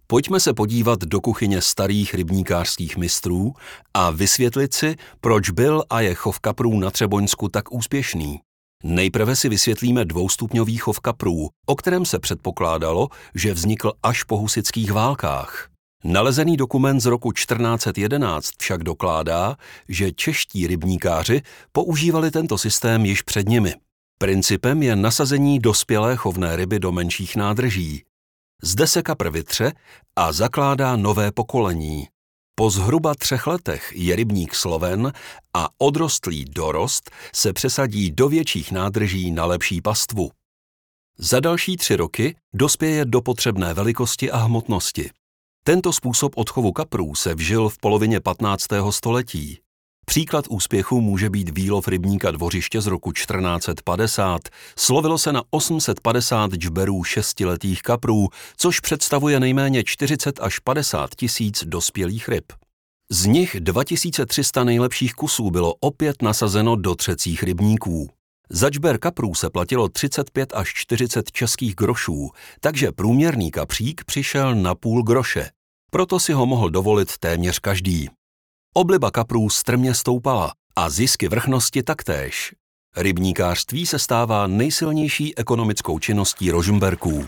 Pojďme se podívat do kuchyně starých rybníkářských mistrů a vysvětlit si, proč byl a je chov kaprů na Třeboňsku tak úspěšný. Nejprve si vysvětlíme dvoustupňový chov kaprů, o kterém se předpokládalo, že vznikl až po husitských válkách. Nalezený dokument z roku 1411 však dokládá, že čeští rybníkáři používali tento systém již před nimi. Principem je nasazení dospělé chovné ryby do menších nádrží. Zde se kapr vytře a zakládá nové pokolení. Po zhruba 3 letech je rybník sloven a odrostlý dorost se přesadí do větších nádrží na lepší pastvu. Za další 3 roky dospěje do potřebné velikosti a hmotnosti. Tento způsob odchovu kaprů se vžil v polovině 15. století. Příklad úspěchu může být výlov rybníka Dvořiště z roku 1450. Slovilo se na 850 džberů 6letých kaprů, což představuje nejméně 40 až 50 tisíc dospělých ryb. Z nich 2300 nejlepších kusů bylo opět nasazeno do třecích rybníků. Za džber kaprů se platilo 35 až 40 českých grošů, takže průměrný kapřík přišel na půl groše. Proto si ho mohl dovolit téměř každý. Obliba kaprů strmě stoupala a zisky vrchnosti taktéž. Rybníkářství se stává nejsilnější ekonomickou činností Rožmberků.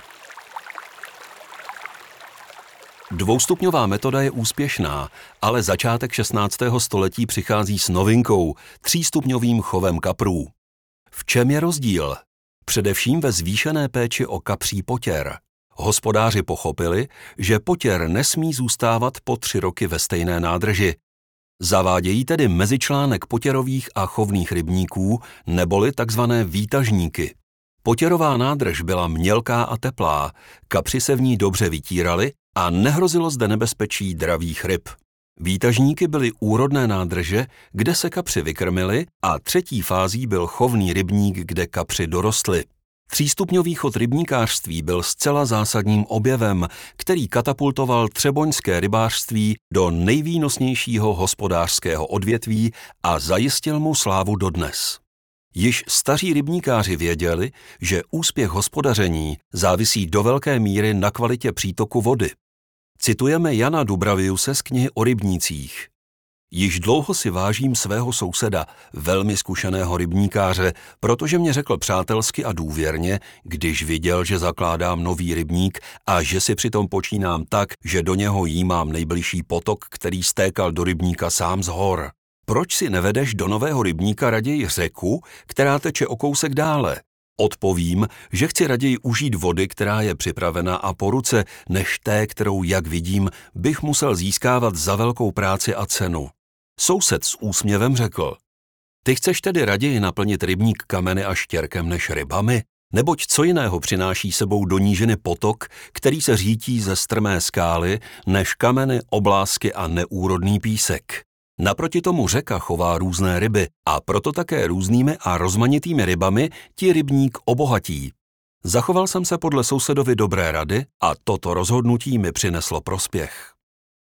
Dvoustupňová metoda je úspěšná, ale začátek 16. století přichází s novinkou, 3stupňovým chovem kaprů. V čem je rozdíl? Především ve zvýšené péči o kapří potěr. Hospodáři pochopili, že potěr nesmí zůstávat po 3 roky ve stejné nádrži. Zavádějí tedy mezičlánek potěrových a chovných rybníků, neboli takzvané výtažníky. Potěrová nádrž byla mělká a teplá, kapři se v ní dobře vytírali a nehrozilo zde nebezpečí dravých ryb. Výtažníky byly úrodné nádrže, kde se kapři vykrmili, a třetí fází byl chovný rybník, kde kapři dorostli. 3stupňový chod rybníkářství byl zcela zásadním objevem, který katapultoval třeboňské rybářství do nejvýnosnějšího hospodářského odvětví a zajistil mu slávu dodnes. Již staří rybníkáři věděli, že úspěch hospodaření závisí do velké míry na kvalitě přítoku vody. Citujeme Jana Dubraviuse z knihy o rybnících. Již dlouho si vážím svého souseda, velmi zkušeného rybníkáře, protože mě řekl přátelsky a důvěrně, když viděl, že zakládám nový rybník a že si přitom počínám tak, že do něho jímám nejbližší potok, který stékal do rybníka sám z hor. Proč si nevedeš do nového rybníka raději řeku, která teče o kousek dále? Odpovím, že chci raději užít vody, která je připravena a po ruce, než té, kterou, jak vidím, bych musel získávat za velkou práci a cenu. Soused s úsměvem řekl: Ty chceš tedy raději naplnit rybník kameny a štěrkem než rybami? Neboť co jiného přináší sebou do nížiny potok, který se řítí ze strmé skály, než kameny, oblásky a neúrodný písek? Naproti tomu řeka chová různé ryby a proto také různými a rozmanitými rybami ti rybník obohatí. Zachoval jsem se podle sousedovi dobré rady a toto rozhodnutí mi přineslo prospěch.